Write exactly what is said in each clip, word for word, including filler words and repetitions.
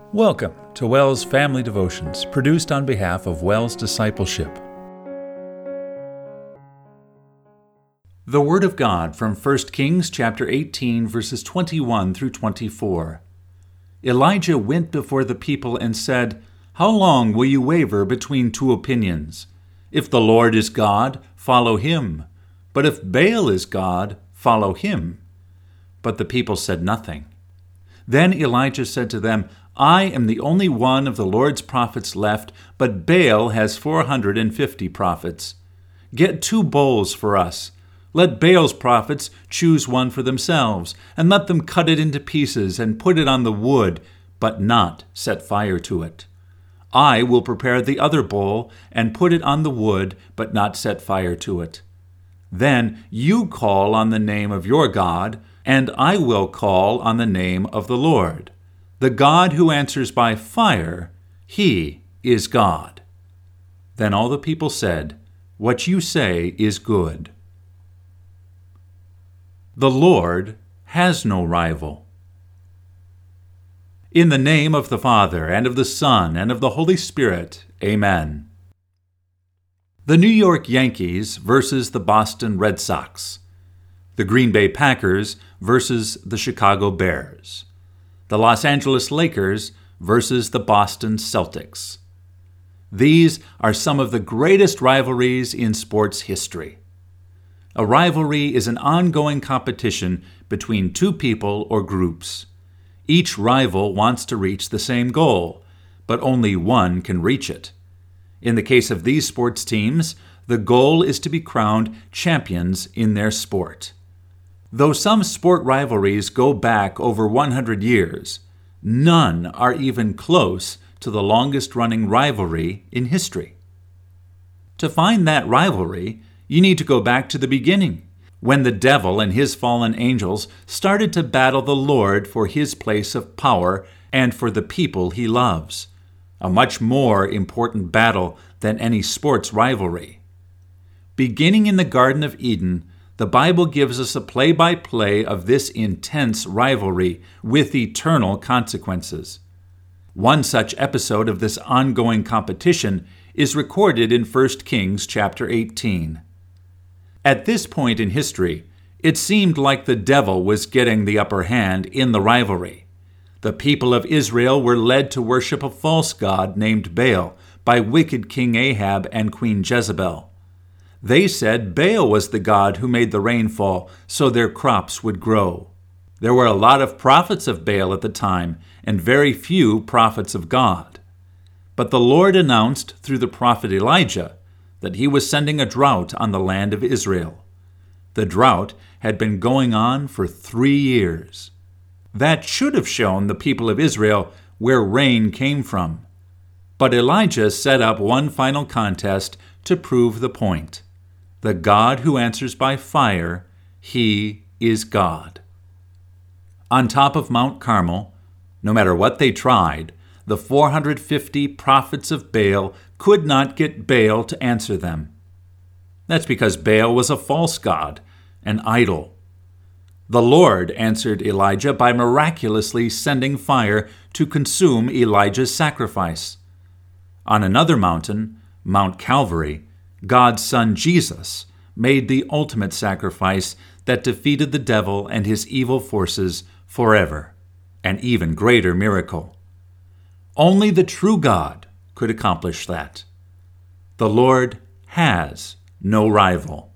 Welcome to WELS Family Devotions, produced on behalf of WELS Discipleship. The Word of God from First Kings chapter eighteen, verses twenty-one through twenty-four. Elijah went before the people and said, "How long will you waver between two opinions? If the Lord is God, follow him. But if Baal is God, follow him." But the people said nothing. Then Elijah said to them, "I am the only one of the Lord's prophets left, but Baal has four hundred and fifty prophets. Get two bowls for us. Let Baal's prophets choose one for themselves, and let them cut it into pieces and put it on the wood, but not set fire to it. I will prepare the other bowl and put it on the wood, but not set fire to it. Then you call on the name of your God, and I will call on the name of the Lord. The God who answers by fire, he is God." Then all the people said, "What you say is good." The Lord has no rival. In the name of the Father, and of the Son, and of the Holy Spirit, Amen. The New York Yankees versus the Boston Red Sox. The Green Bay Packers versus the Chicago Bears. The Los Angeles Lakers versus the Boston Celtics. These are some of the greatest rivalries in sports history. A rivalry is an ongoing competition between two people or groups. Each rival wants to reach the same goal, but only one can reach it. In the case of these sports teams, the goal is to be crowned champions in their sport. Though some sport rivalries go back over one hundred years, none are even close to the longest-running rivalry in history. To find that rivalry, you need to go back to the beginning, when the devil and his fallen angels started to battle the Lord for his place of power and for the people he loves, a much more important battle than any sports rivalry. Beginning in the Garden of Eden, the Bible gives us a play-by-play of this intense rivalry with eternal consequences. One such episode of this ongoing competition is recorded in First Kings chapter eighteen. At this point in history, it seemed like the devil was getting the upper hand in the rivalry. The people of Israel were led to worship a false god named Baal by wicked King Ahab and Queen Jezebel. They said Baal was the god who made the rain fall so their crops would grow. There were a lot of prophets of Baal at the time and very few prophets of God. But the Lord announced through the prophet Elijah that he was sending a drought on the land of Israel. The drought had been going on for three years. That should have shown the people of Israel where rain came from. But Elijah set up one final contest to prove the point. The God who answers by fire, he is God. On top of Mount Carmel, no matter what they tried, the four hundred fifty prophets of Baal could not get Baal to answer them. That's because Baal was a false god, an idol. The Lord answered Elijah by miraculously sending fire to consume Elijah's sacrifice. On another mountain, Mount Calvary, God's Son Jesus made the ultimate sacrifice that defeated the devil and his evil forces forever, an even greater miracle. Only the true God could accomplish that. The Lord has no rival.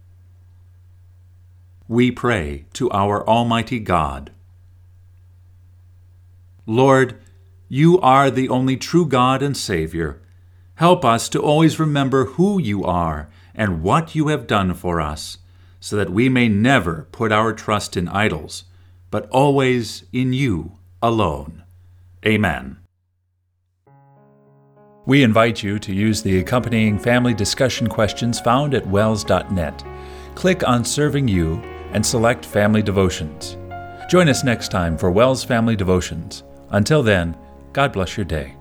We pray to our Almighty God. Lord, you are the only true God and Savior. Help us to always remember who you are and what you have done for us, so that we may never put our trust in idols, but always in you alone. Amen. We invite you to use the accompanying family discussion questions found at wels dot net. Click on Serving You and select Family Devotions. Join us next time for WELS Family Devotions. Until then, God bless your day.